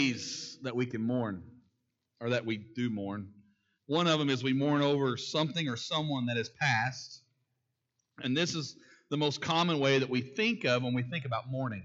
ways that we can mourn, or that we do mourn. One of them is we mourn over something or someone that has passed. And this is the most common way that we think of when we think about mourning.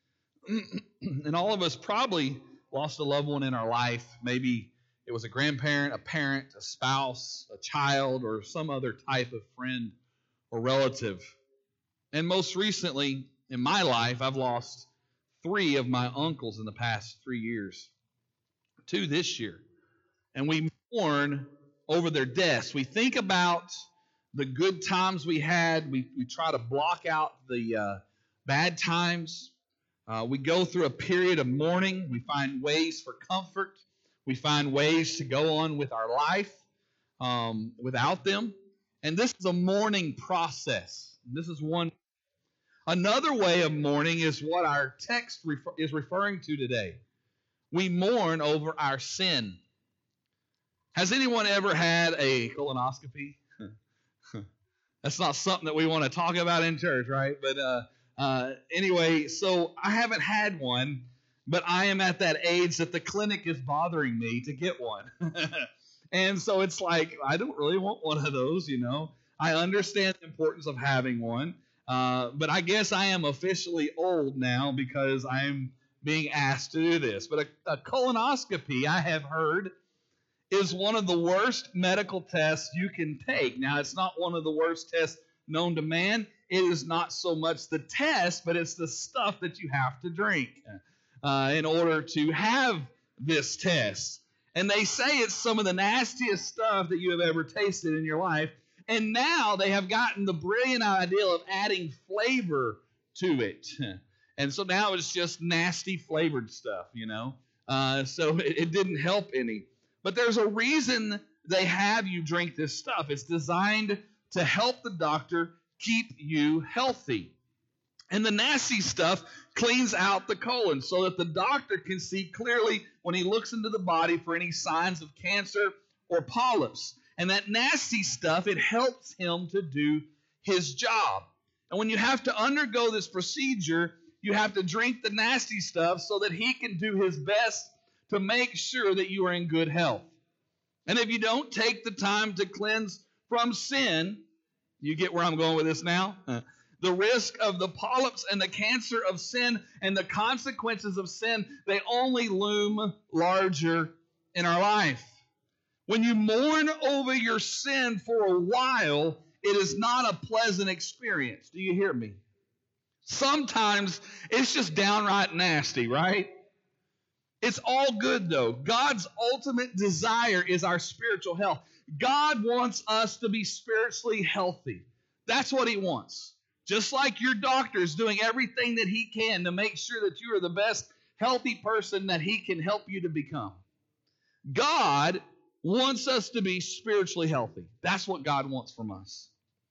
And all of us probably lost a loved one in our life. Maybe it was a grandparent, a parent, a spouse, a child, or some other type of friend or relative. And most recently, in my life, I've lost 3 of my uncles in the past 3 years. 2 this year. And we mourn over their deaths. We think about the good times we had. We try to block out the bad times. We go through a period of mourning. We find ways for comfort. We find ways to go on with our life without them. And this is a mourning process. This is one. Another way of mourning is what our text is referring to today. We mourn over our sin. Has anyone ever had a colonoscopy? That's not something that we want to talk about in church, right? But anyway, so I haven't had one, but I am at that age that the clinic is bothering me to get one. And so it's like, I don't really want one of those, you know. I understand the importance of having one, but I guess I am officially old now because I'm being asked to do this. But a colonoscopy, I have heard, is one of the worst medical tests you can take. Now, it's not one of the worst tests known to man. It is not so much the test, but it's the stuff that you have to drink in order to have this test. And they say it's some of the nastiest stuff that you have ever tasted in your life. And now they have gotten the brilliant idea of adding flavor to it. And so now it's just nasty flavored stuff, you know. So it didn't help any. But there's a reason they have you drink this stuff. It's designed to help the doctor keep you healthy. And the nasty stuff cleans out the colon so that the doctor can see clearly when he looks into the body for any signs of cancer or polyps. And that nasty stuff, it helps him to do his job. And when you have to undergo this procedure, you have to drink the nasty stuff so that he can do his best to make sure that you are in good health. And if you don't take the time to cleanse from sin, you get where I'm going with this now? The risk of the polyps and the cancer of sin and the consequences of sin, they only loom larger in our life. When you mourn over your sin for a while, it is not a pleasant experience. Do you hear me? Sometimes it's just downright nasty, right? It's all good, though. God's ultimate desire is our spiritual health. God wants us to be spiritually healthy. That's what He wants. Just like your doctor is doing everything that he can to make sure that you are the best healthy person that He can help you to become. God wants us to be spiritually healthy. That's what God wants from us.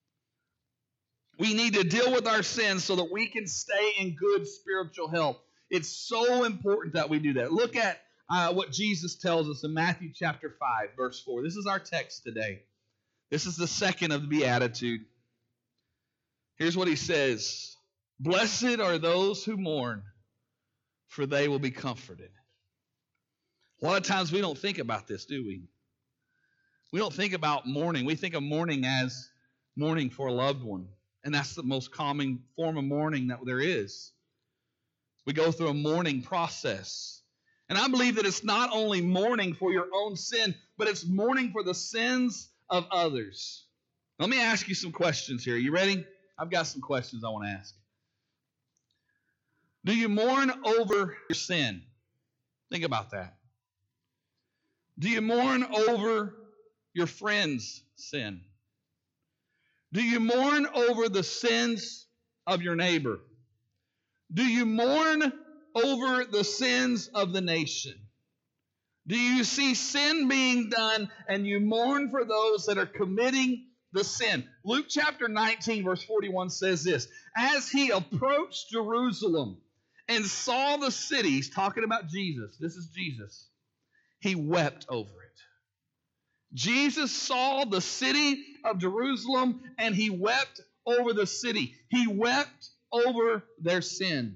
We need to deal with our sins so that we can stay in good spiritual health. It's so important that we do that. Look at what Jesus tells us in Matthew chapter 5, verse 4. This is our text today. This is the second of the Beatitude. Here's what He says. Blessed are those who mourn, for they will be comforted. A lot of times we don't think about this, do we? We don't think about mourning. We think of mourning as mourning for a loved one. And that's the most common form of mourning that there is. We go through a mourning process. And I believe that it's not only mourning for your own sin, but it's mourning for the sins of others. Let me ask you some questions here. You ready? I've got some questions I want to ask. Do you mourn over your sin? Think about that. Do you mourn over your friend's sin? Do you mourn over the sins of your neighbor? Do you mourn over the sins of the nation? Do you see sin being done and you mourn for those that are committing the sin? Luke chapter 19 verse 41 says this. As He approached Jerusalem and saw the city, He's talking about Jesus. This is Jesus. He wept over it. Jesus saw the city of Jerusalem and He wept over the city. He wept over their sin.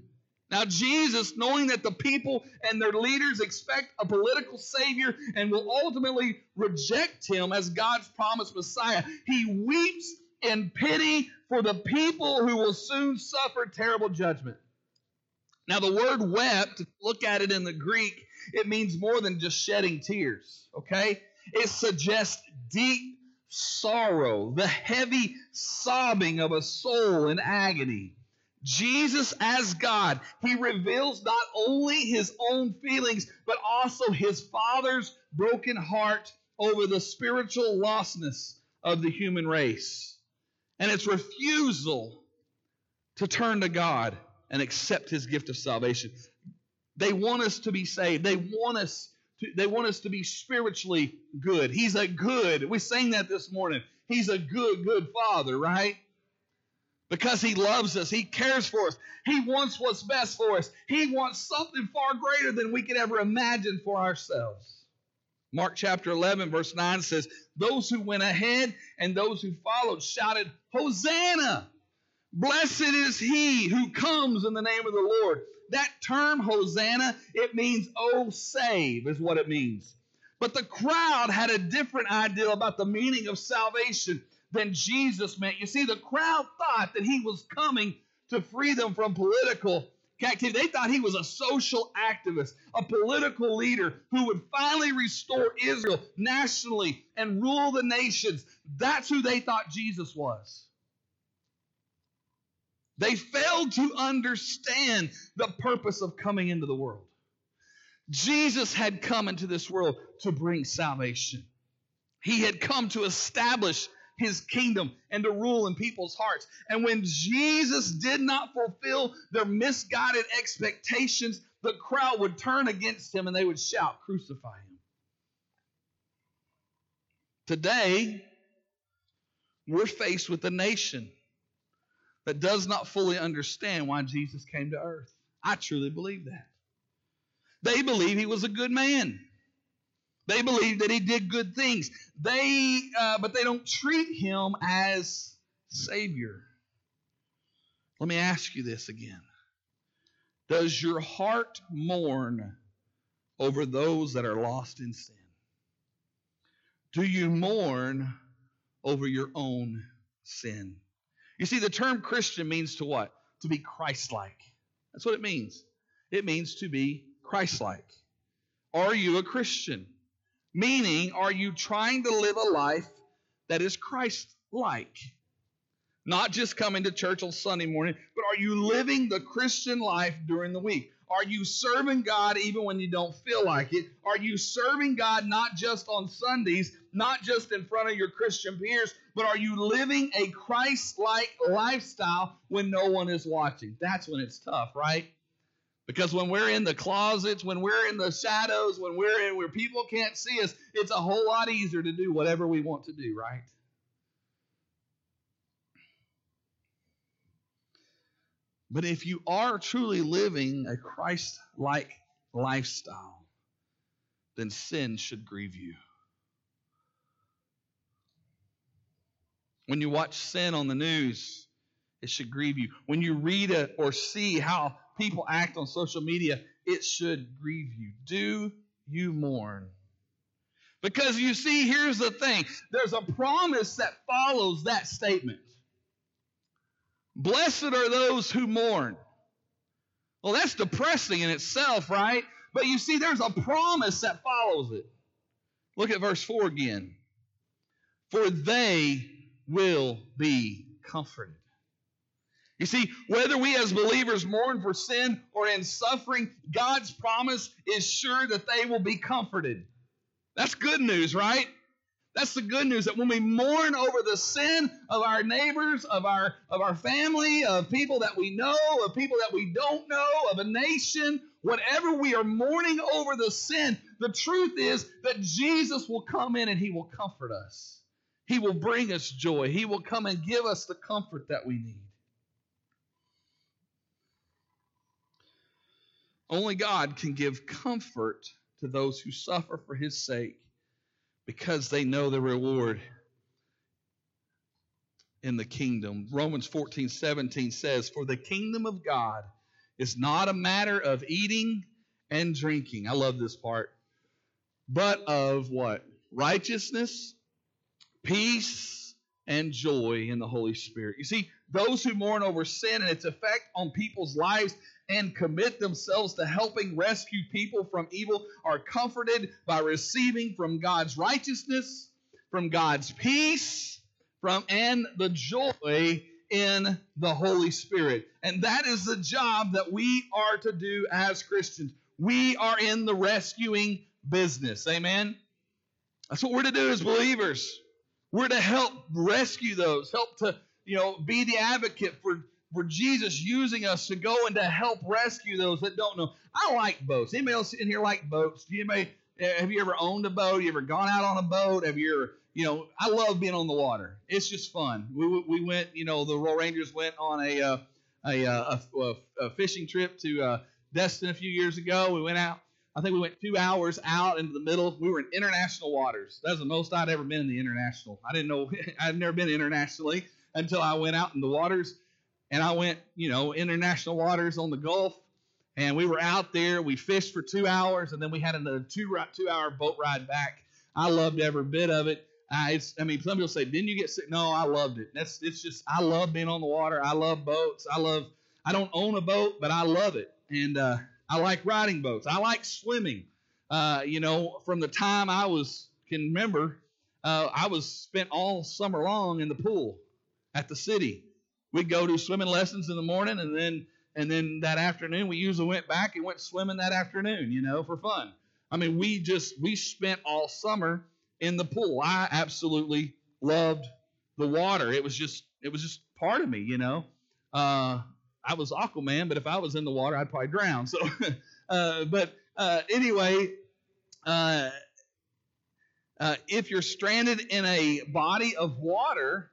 Now Jesus, knowing that the people and their leaders expect a political savior and will ultimately reject him as God's promised Messiah, he weeps in pity for the people who will soon suffer terrible judgment. Now the word wept, look at it in the Greek, it means more than just shedding tears, okay? It suggests deep sorrow, the heavy sobbing of a soul in agony. Jesus, as God, he reveals not only his own feelings, but also his Father's broken heart over the spiritual lostness of the human race and its refusal to turn to God and accept his gift of salvation. They want us to be saved. They want us to be spiritually good. He's a good, we sang that this morning. He's a good Father, right? Because he loves us. He cares for us. He wants what's best for us. He wants something far greater than we could ever imagine for ourselves. Mark chapter 11, verse 9 says, those who went ahead and those who followed shouted, Hosanna! Blessed is he who comes in the name of the Lord. That term, Hosanna, it means, oh, save, is what it means. But the crowd had a different idea about the meaning of salvation than Jesus meant. You see, the crowd thought that he was coming to free them from political captivity. They thought he was a social activist, a political leader who would finally restore Israel nationally and rule the nations. That's who they thought Jesus was. They failed to understand the purpose of coming into the world. Jesus had come into this world to bring salvation. He had come to establish his kingdom and to rule in people's hearts. And when Jesus did not fulfill their misguided expectations, the crowd would turn against him and they would shout, crucify him. Today, we're faced with a nation that does not fully understand why Jesus came to earth. I truly believe that. They believe he was a good man. They believe that he did good things. But they don't treat him as Savior. Let me ask you this again. Does your heart mourn over those that are lost in sin? Do you mourn over your own sin? You see, the term Christian means to what? To be Christ-like. That's what it means. It means to be Christ-like. Are you a Christian? Meaning, are you trying to live a life that is Christ-like? Not just coming to church on Sunday morning, but are you living the Christian life during the week? Are you serving God even when you don't feel like it? Are you serving God not just on Sundays, not just in front of your Christian peers, but are you living a Christ-like lifestyle when no one is watching? That's when it's tough, right? Because when we're in the closets, when we're in the shadows, when we're in where people can't see us, it's a whole lot easier to do whatever we want to do, right? But if you are truly living a Christ-like lifestyle, then sin should grieve you. When you watch sin on the news, it should grieve you. When you read it or see how people act on social media, it should grieve you. Do you mourn? Because you see, here's the thing. There's a promise that follows that statement. Blessed are those who mourn. Well, that's depressing in itself, right? But you see, there's a promise that follows it. Look at verse 4 again. For they will be comforted. You see, whether we as believers mourn for sin or in suffering, God's promise is sure that they will be comforted. That's good news, right? That's the good news, that when we mourn over the sin of our neighbors, of our family, of people that we know, of people that we don't know, of a nation, whatever we are mourning over the sin, the truth is that Jesus will come in and he will comfort us. He will bring us joy. He will come and give us the comfort that we need. Only God can give comfort to those who suffer for his sake, because they know the reward in the kingdom. Romans 14:17 says, for the kingdom of God It's not a matter of eating and drinking. I love this part. But of what? Righteousness, peace, and joy in the Holy Spirit. You see, those who mourn over sin and its effect on people's lives and commit themselves to helping rescue people from evil are comforted by receiving from God's righteousness, from God's peace, and the joy in the Holy Spirit. And that is the job that we are to do as Christians. We are in the rescuing business. Amen? That's what we're to do as believers. We're to help rescue those, help to, be the advocate for Jesus using us to go and to help rescue those that don't know. I like boats. Anybody else in here like boats? Have you ever owned a boat? You ever gone out on a boat? Have you ever, I love being on the water. It's just fun. We went, the Royal Rangers went on a fishing trip to Destin a few years ago. We went out. I think we went 2 hours out into the middle. We were in international waters. That was the most I'd ever been in the international. I didn't know. I'd never been internationally until I went out in the waters. And I went, international waters on the Gulf. And we were out there. We fished for 2 hours. And then we had another 2-hour boat ride back. I loved every bit of it. Some people say, didn't you get sick? No, I loved it. I love being on the water. I love boats. I don't own a boat, but I love it. And I like riding boats. I like swimming. From the time can remember, I was spent all summer long in the pool at the city. We'd go to swimming lessons in the morning, and then that afternoon we usually went back and went swimming that afternoon, for fun. We spent all summer in the pool. I absolutely loved the water. It was just part of me, I was Aquaman, but if I was in the water, I'd probably drown. So, anyway, if you're stranded in a body of water,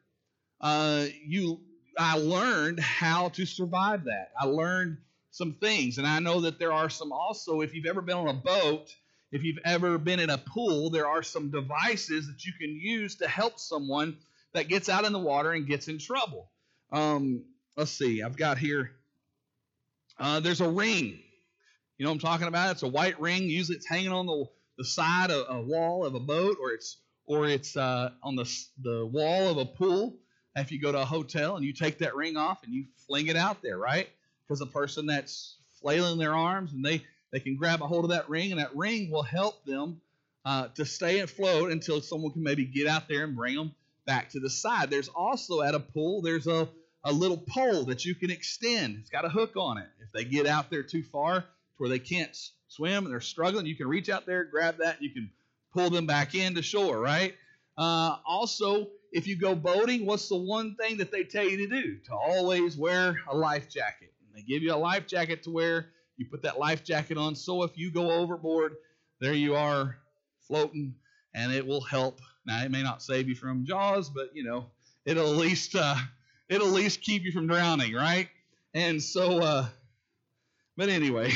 I learned how to survive that. I learned some things, and I know that there are some also. If you've ever been on a boat, if you've ever been in a pool, there are some devices that you can use to help someone that gets out in the water and gets in trouble. Let's see. I've got here. There's a ring. You know what I'm talking about? It's a white ring. Usually, it's hanging on the side of a wall of a boat, or it's on the wall of a pool. If you go to a hotel and you take that ring off and you fling it out there, right? Because the person that's flailing their arms and they can grab a hold of that ring, and that ring will help them to stay afloat until someone can maybe get out there and bring them back to the side. There's also at a pool, there's a little pole that you can extend. It's got a hook on it. If they get out there too far to where they can't swim and they're struggling, you can reach out there, grab that, and you can pull them back into shore, right? Also, if you go boating, what's the one thing that they tell you to do? To always wear a life jacket. And they give you a life jacket to wear. You put that life jacket on, so if you go overboard, there you are floating, and it will help. Now, it may not save you from Jaws, but, it'll at least keep you from drowning, right? And so, but anyway,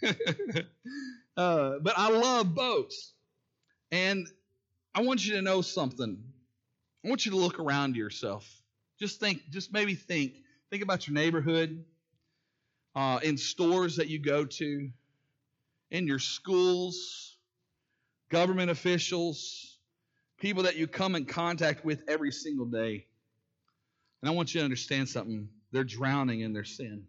but I love boats. And I want you to know something. I want you to look around yourself. Just maybe think about your neighborhood, in stores that you go to, in your schools, government officials, people that you come in contact with every single day. And I want you to understand something. They're drowning in their sin.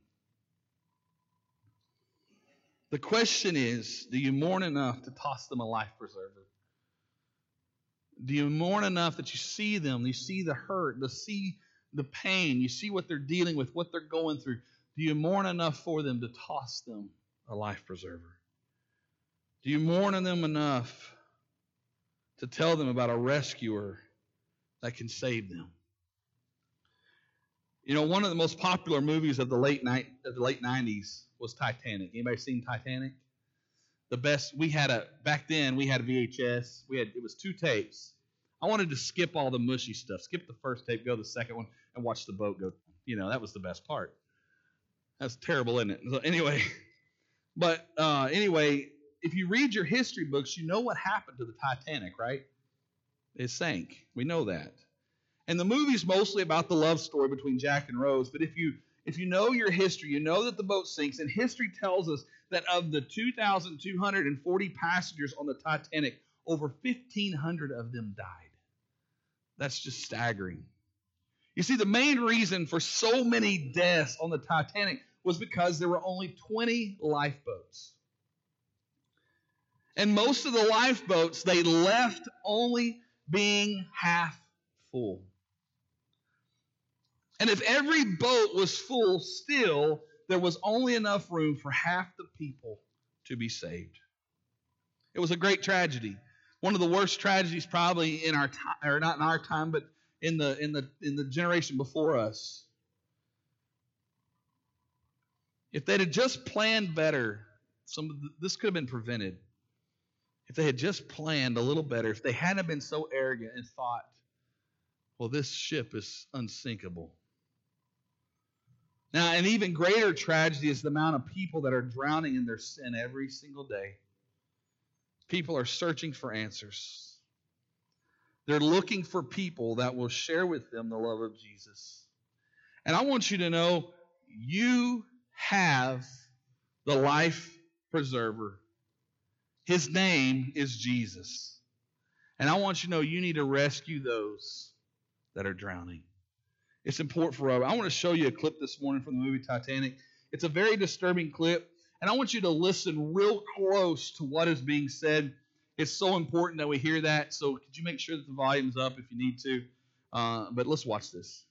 The question is, do you mourn enough to toss them a life preserver? Do you mourn enough that you see them, you see the hurt, you see the pain, you see what they're dealing with, what they're going through? Do you mourn enough for them to toss them a life preserver? Do you mourn them enough to tell them about a rescuer that can save them? One of the most popular movies of the late 90s was Titanic. Anybody seen Titanic? The best, back then we had a VHS. It was 2 tapes. I wanted to skip all the mushy stuff. Skip the first tape, go to the second one, and watch the boat go. That was the best part. That's terrible, isn't it? So anyway, if you read your history books, you know what happened to the Titanic, right? It sank. We know that. And the movie's mostly about the love story between Jack and Rose. But if if you know your history, you know that the boat sinks, and history tells us that of the 2,240 passengers on the Titanic, over 1,500 of them died. That's just staggering. You see, the main reason for so many deaths on the Titanic was because there were only 20 lifeboats. And most of the lifeboats, they left only being half full. And if every boat was full, still, there was only enough room for half the people to be saved. It was a great tragedy. One of the worst tragedies probably in our time, or not in our time, but in the generation before us. If they'd have just planned better, this could have been prevented. If they had just planned a little better, if they hadn't been so arrogant and thought, well, this ship is unsinkable. Now, an even greater tragedy is the amount of people that are drowning in their sin every single day. People are searching for answers. They're looking for people that will share with them the love of Jesus. And I want you to know, you have the life preserver. His name is Jesus. And I want you to know you need to rescue those that are drowning. It's important for us. I want to show you a clip this morning from the movie Titanic. It's a very disturbing clip, and I want you to listen real close to what is being said. It's so important that we hear that, so could you make sure that the volume's up if you need to? But let's watch this.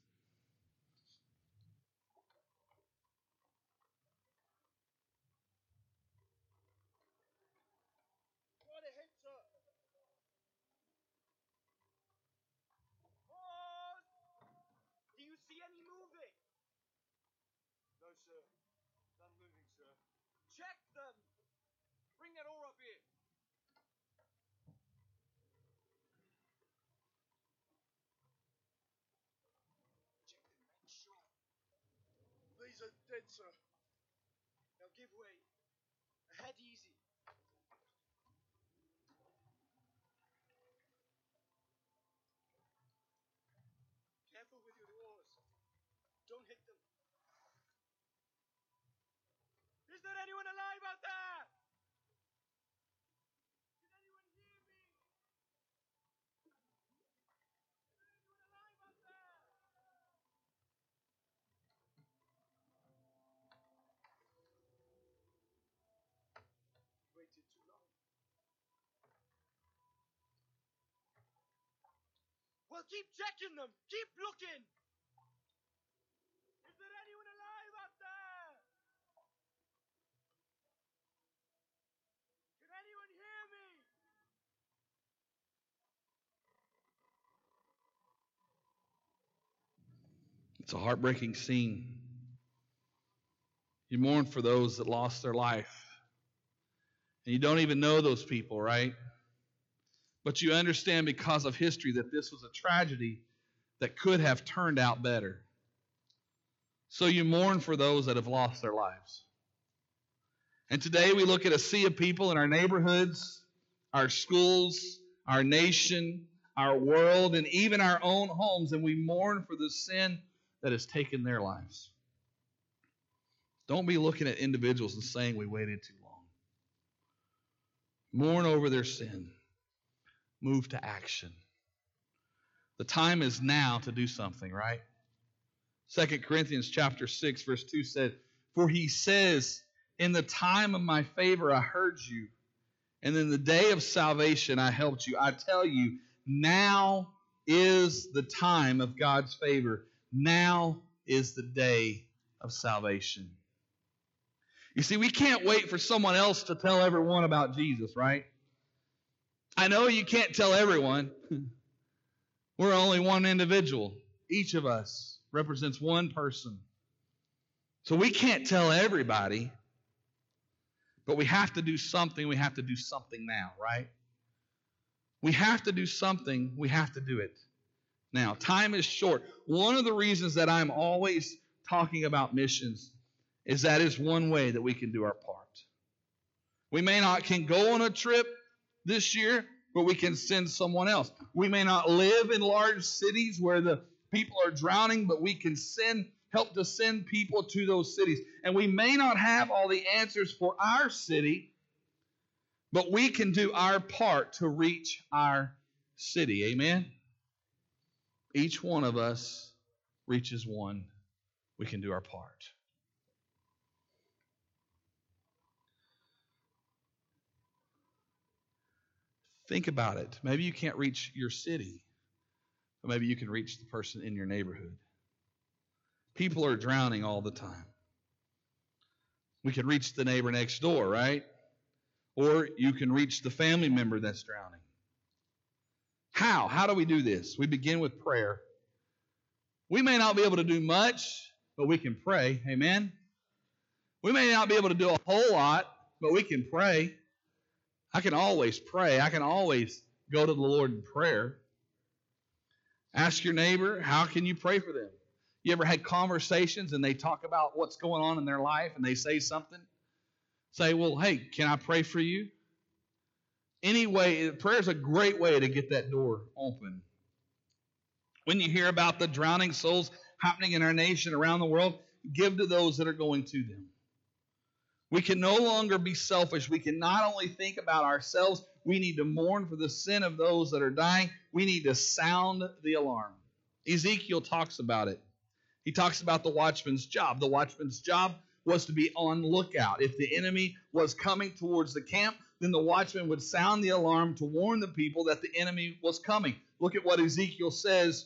Check them! Bring that oar up here! Check them, man. Sure. These are dead, sir. Now give way. Ahead easy. Careful with your oars. Don't hit them. Is there anyone alive out there? Can anyone hear me? Is there anyone alive out there? Waited too long. Well, keep checking them. Keep looking. Is there anyone alive out there? Can anyone hear me? It's a heartbreaking scene. You mourn for those that lost their life. And you don't even know those people, right? But you understand because of history that this was a tragedy that could have turned out better. So you mourn for those that have lost their lives. And today we look at a sea of people in our neighborhoods, our schools, our nation, our world, and even our own homes, and we mourn for the sin that has taken their lives. Don't be looking at individuals and saying we waited too long. Mourn over their sin. Move to action. The time is now to do something, right? 2 Corinthians chapter 6, verse 2 said, "For he says, in the time of my favor I heard you, and in the day of salvation I helped you. I tell you, now is the time of God's favor. Now is the day of salvation." You see, we can't wait for someone else to tell everyone about Jesus, right? I know you can't tell everyone. We're only one individual. Each of us represents one person. So we can't tell everybody, but we have to do something. We have to do something now, right? We have to do something. We have to do it now. Time is short. One of the reasons that I'm always talking about missions is that is one way that we can do our part. We may not can go on a trip this year, but we can send someone else. We may not live in large cities where the people are drowning, but we can send help to send people to those cities. And we may not have all the answers for our city, but we can do our part to reach our city. Amen? Each one of us reaches one. We can do our part. Think about it. Maybe you can't reach your city, but maybe you can reach the person in your neighborhood. People are drowning all the time. We can reach the neighbor next door, right? Or you can reach the family member that's drowning. How? How do we do this? We begin with prayer. We may not be able to do much, but we can pray. Amen? We may not be able to do a whole lot, but we can pray. I can always pray. I can always go to the Lord in prayer. Ask your neighbor, how can you pray for them? You ever had conversations and they talk about what's going on in their life and they say something? Say, well, hey, can I pray for you? Anyway, prayer is a great way to get that door open. When you hear about the drowning souls happening in our nation, around the world, give to those that are going to them. We can no longer be selfish. We can not only think about ourselves, we need to mourn for the sin of those that are dying. We need to sound the alarm. Ezekiel talks about it. He talks about the watchman's job. The watchman's job was to be on lookout. If the enemy was coming towards the camp, then the watchman would sound the alarm to warn the people that the enemy was coming. Look at what Ezekiel says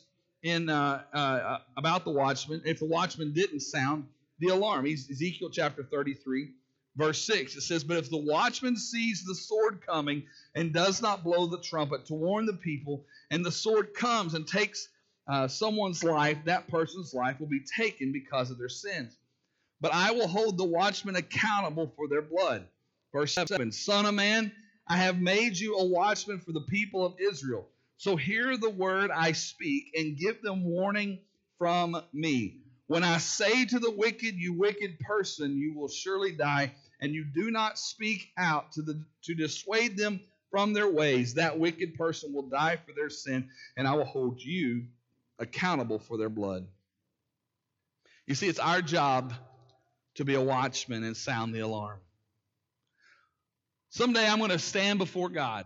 about the watchman. If the watchman didn't sound the alarm, Ezekiel chapter 33. Verse 6, it says, but if the watchman sees the sword coming and does not blow the trumpet to warn the people, and the sword comes and takes someone's life, that person's life will be taken because of their sins. But I will hold the watchman accountable for their blood. Verse 7, Son of man, I have made you a watchman for the people of Israel. So hear the word I speak and give them warning from me. When I say to the wicked, you wicked person, you will surely die, and you do not speak out to dissuade them from their ways, that wicked person will die for their sin, and I will hold you accountable for their blood. You see, it's our job to be a watchman and sound the alarm. Someday I'm going to stand before God.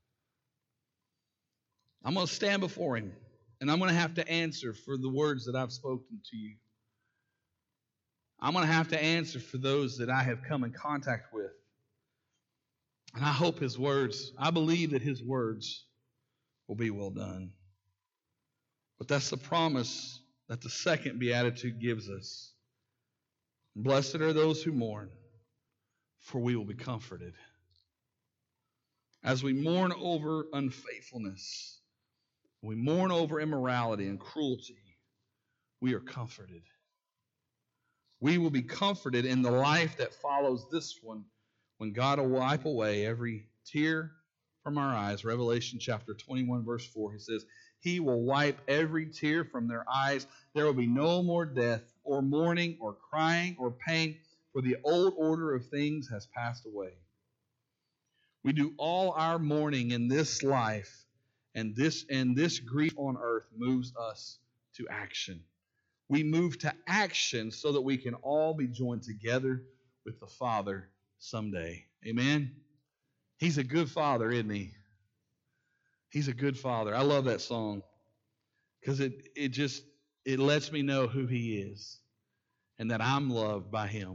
I'm going to stand before Him, and I'm going to have to answer for the words that I've spoken to you. I'm going to have to answer for those that I have come in contact with. And I hope His words, I believe that His words will be well done. But that's the promise that the second beatitude gives us. Blessed are those who mourn, for we will be comforted. As we mourn over unfaithfulness, we mourn over immorality and cruelty, we are comforted. We will be comforted in the life that follows this one when God will wipe away every tear from our eyes. Revelation chapter 21, verse 4, He says, He will wipe every tear from their eyes. There will be no more death or mourning or crying or pain, for the old order of things has passed away. We do all our mourning in this life, and this grief on earth moves us to action. We move to action so that we can all be joined together with the Father someday. Amen? He's a good Father, isn't He? He's a good Father. I love that song because it lets me know who He is and that I'm loved by Him.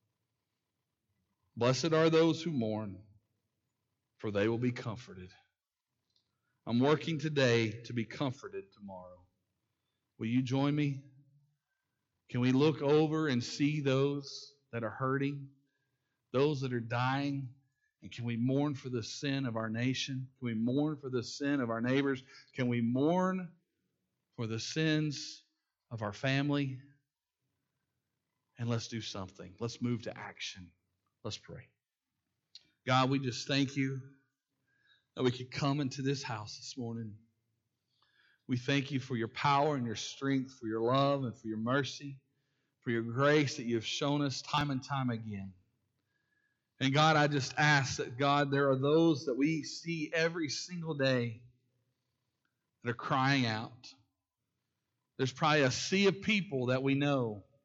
Blessed are those who mourn, for they will be comforted. I'm working today to be comforted tomorrow. Will you join me? Can we look over and see those that are hurting, those that are dying, and can we mourn for the sin of our nation? Can we mourn for the sin of our neighbors? Can we mourn for the sins of our family? And let's do something. Let's move to action. Let's pray. God, we just thank You that we could come into this house this morning. We thank You for Your power and Your strength, for Your love and for Your mercy, for Your grace that You have shown us time and time again. And God, I just ask that, God, there are those that we see every single day that are crying out. There's probably a sea of people that we know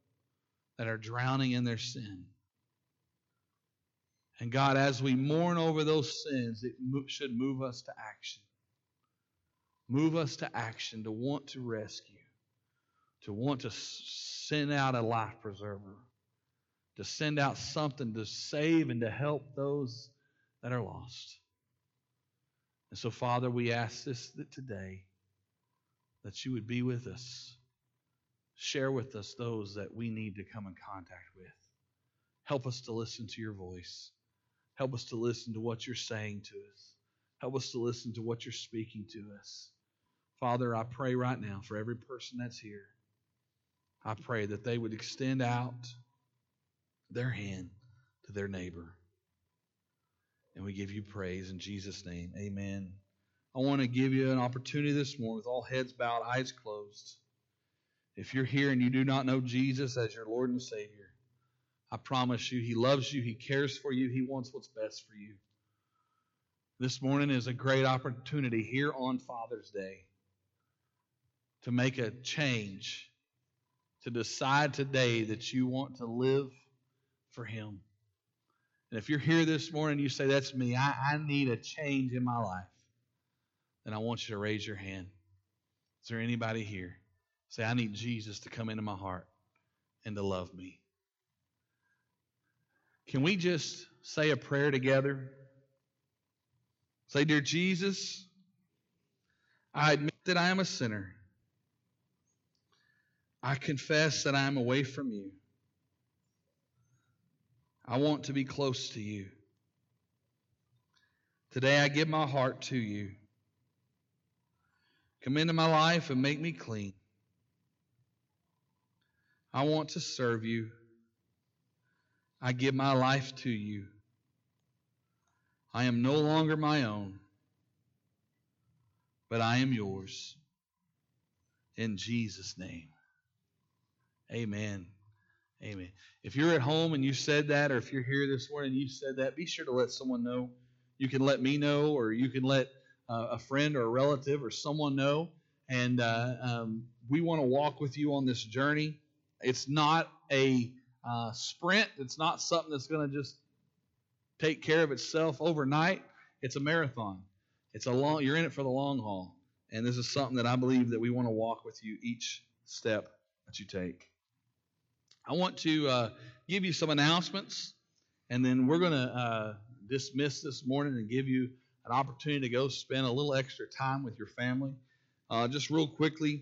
that are drowning in their sin. And God, as we mourn over those sins, it should move us to action. Move us to action, to want to rescue, to want to send out a life preserver, to send out something to save and to help those that are lost. And so, Father, we ask this today, that you would be with us. Share with us those that we need to come in contact with. Help us to listen to your voice. Help us to listen to what you're saying to us. Help us to listen to what you're speaking to us. Father, I pray right now for every person that's here. I pray that they would extend out their hand to their neighbor. And we give you praise in Jesus' name. Amen. I want to give you an opportunity this morning with all heads bowed, eyes closed. If you're here and you do not know Jesus as your Lord and Savior, I promise you, He loves you, He cares for you, He wants what's best for you. This morning is a great opportunity here on Father's Day to make a change, to decide today that you want to live for Him. And if you're here this morning and you say, that's me, I need a change in my life, then I want you to raise your hand. Is there anybody here? Say, I need Jesus to come into my heart and to love me. Can we just say a prayer together? Say, dear Jesus, I admit that I am a sinner. I confess that I am away from you. I want to be close to you. Today I give my heart to you. Come into my life and make me clean. I want to serve you. I give my life to you. I am no longer my own, but I am yours. In Jesus' name. Amen. Amen. If you're at home and you said that, or if you're here this morning and you said that, be sure to let someone know. You can let me know, or you can let a friend or a relative or someone know. And we want to walk with you on this journey. It's not a sprint. It's not something that's going to just take care of itself overnight. It's a marathon. You're in it for the long haul. And this is something that I believe that we want to walk with you each step that you take. I want to give you some announcements, and then we're going to dismiss this morning and give you an opportunity to go spend a little extra time with your family. Just real quickly,